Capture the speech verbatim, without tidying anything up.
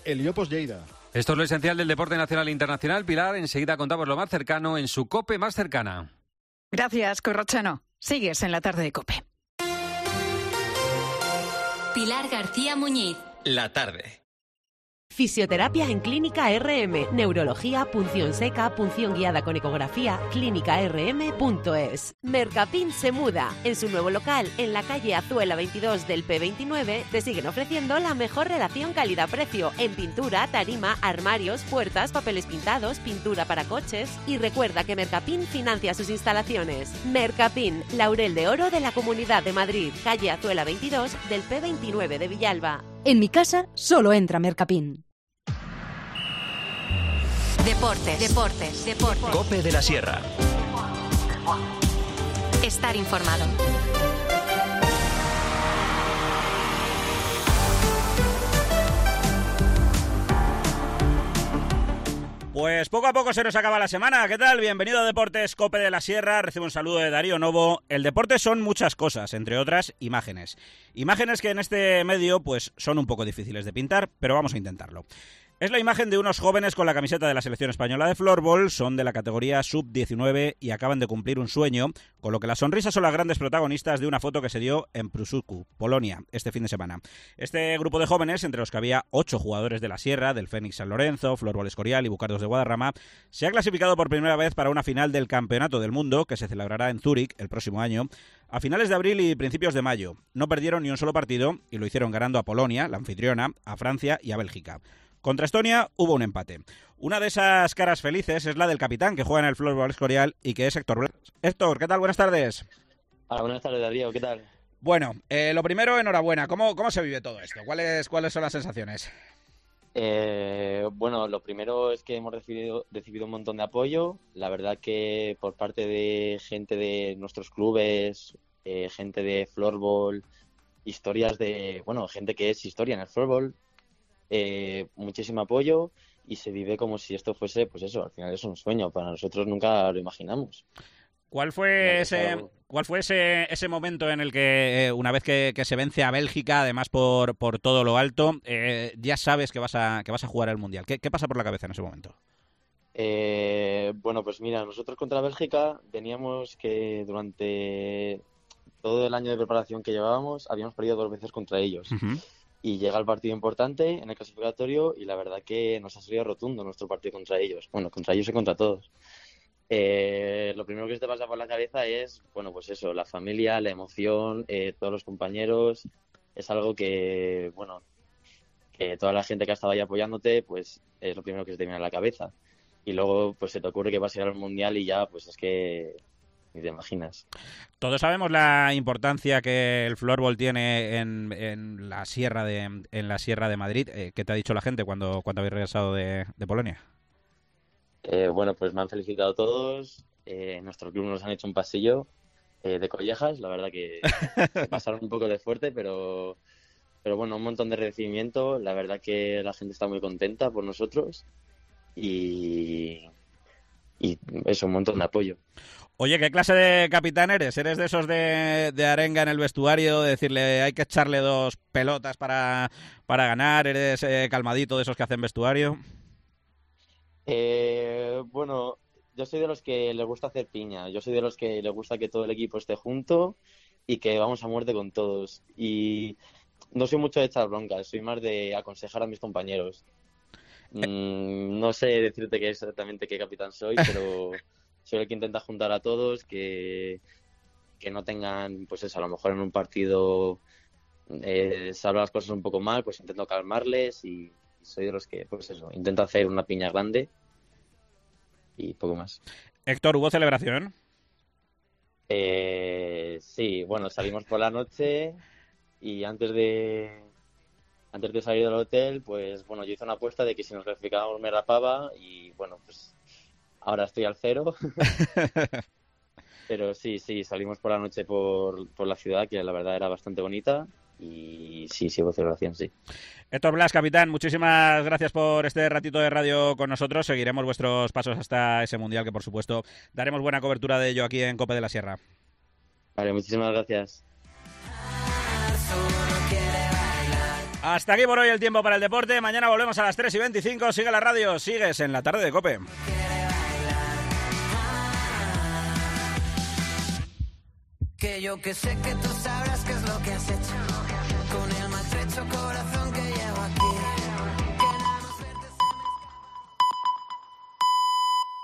Heliópolis Lleida. Esto es lo esencial del deporte nacional e internacional. Pilar, enseguida contamos lo más cercano en su COPE más cercana. Gracias, Corrochano. Sigues en la tarde de COPE. Pilar García Muñiz. La tarde. Fisioterapia en Clínica R M, neurología, punción seca, punción guiada con ecografía, clínica r m punto es. Mercapin se muda. En su nuevo local, en la calle Azuela veintidós del P veintinueve, te siguen ofreciendo la mejor relación calidad-precio en pintura, tarima, armarios, puertas, papeles pintados, pintura para coches. Y recuerda que Mercapin financia sus instalaciones. Mercapin, Laurel de Oro de la Comunidad de Madrid, calle Azuela veintidós del P veintinueve de Villalba. En mi casa solo entra Mercapin. Deportes, deportes, deportes. COPE de la Sierra. Estar informado. Pues poco a poco se nos acaba la semana. ¿Qué tal? Bienvenido a Deportes COPE de la Sierra. Recibo un saludo de Darío Novo. El deporte son muchas cosas, entre otras imágenes. Imágenes que en este medio pues son un poco difíciles de pintar, pero vamos a intentarlo. Es la imagen de unos jóvenes con la camiseta de la selección española de floorball, son de la categoría sub diecinueve y acaban de cumplir un sueño, con lo que las sonrisas son las grandes protagonistas de una foto que se dio en Pruszcz, Polonia, este fin de semana. Este grupo de jóvenes, entre los que había ocho jugadores de la Sierra, del Fénix San Lorenzo, Floorball Escorial y Bucardos de Guadarrama, se ha clasificado por primera vez para una final del Campeonato del Mundo, que se celebrará en Zúrich el próximo año, a finales de abril y principios de mayo. No perdieron ni un solo partido y lo hicieron ganando a Polonia, la anfitriona, a Francia y a Bélgica. Contra Estonia hubo un empate. Una de esas caras felices es la del capitán que juega en el Floorball Escorial y que es Héctor Blas. Héctor, ¿qué tal? Buenas tardes. Hola, buenas tardes, Darío. ¿Qué tal? Bueno, eh, lo primero, enhorabuena. ¿Cómo, cómo se vive todo esto? ¿Cuáles, cuáles son las sensaciones? Eh, bueno, lo primero es que hemos recibido, recibido un montón de apoyo. La verdad que por parte de gente de nuestros clubes, eh, gente de floorball, historias de... Bueno, gente que es historia en el floorball. Eh, muchísimo apoyo y se vive como si esto fuese, pues eso, al final es un sueño, para nosotros nunca lo imaginamos. ¿Cuál fue ese cuál fue ese, ese momento en el que, eh, una vez que, que se vence a Bélgica, además por, por todo lo alto, eh, ya sabes que vas a que vas a jugar el Mundial? ¿Qué, qué pasa por la cabeza en ese momento? Eh, bueno, pues mira, nosotros contra Bélgica teníamos que durante todo el año de preparación que llevábamos, habíamos perdido dos veces contra ellos. Uh-huh. Y llega el partido importante en el clasificatorio y la verdad que nos ha salido rotundo nuestro partido contra ellos. Bueno, contra ellos y contra todos. Eh, lo primero que se te pasa por la cabeza es, bueno, pues eso, la familia, la emoción, eh, todos los compañeros. Es algo que, bueno, que toda la gente que ha estado ahí apoyándote, pues es lo primero que se te viene a la cabeza. Y luego, pues se te ocurre que vas a ir al Mundial y ya, pues es que... ni te imaginas. Todos sabemos la importancia que el floorball tiene en, en la sierra de en la Sierra de Madrid. Eh, ¿Qué te ha dicho la gente cuando, cuando habéis regresado de, de Polonia? Eh, bueno, pues me han felicitado todos. Eh, en nuestro club nos han hecho un pasillo eh, de collejas. La verdad que se pasaron un poco de fuerte, pero, pero bueno, un montón de recibimiento. La verdad que la gente está muy contenta por nosotros y, y eso, un montón de apoyo. Oye, ¿qué clase de capitán eres? ¿Eres de esos de, de arenga en el vestuario, de decirle hay que echarle dos pelotas para, para ganar? ¿Eres eh, calmadito de esos que hacen vestuario? Eh, bueno, yo soy de los que les gusta hacer piña. Yo soy de los que les gusta que todo el equipo esté junto y que vamos a muerte con todos. Y no soy mucho de echar broncas, soy más de aconsejar a mis compañeros. Mm, no sé decirte qué exactamente qué capitán soy, pero... soy el que intenta juntar a todos, que, que no tengan, pues eso, a lo mejor en un partido eh, salvan las cosas un poco mal, pues intento calmarles y, y soy de los que, pues eso, intento hacer una piña grande y poco más. Héctor, ¿hubo celebración? Eh, sí, bueno, salimos por la noche y antes de antes de salir del hotel, pues bueno, yo hice una apuesta de que si nos clasificábamos me rapaba y bueno, pues ahora estoy al cero. Pero sí, sí, salimos por la noche por, por la ciudad, que la verdad era bastante bonita. Y sí, sí hubo celebración, sí. Héctor Blas, capitán, muchísimas gracias por este ratito de radio con nosotros. Seguiremos vuestros pasos hasta ese Mundial, que por supuesto daremos buena cobertura de ello aquí en COPE de la Sierra. Vale, muchísimas gracias. Hasta aquí por hoy el tiempo para el deporte. Mañana volvemos a las tres y veinticinco. Sigue la radio, sigues en la tarde de COPE. Que yo que sé que tú sabrás qué es lo que has hecho con el maltrecho.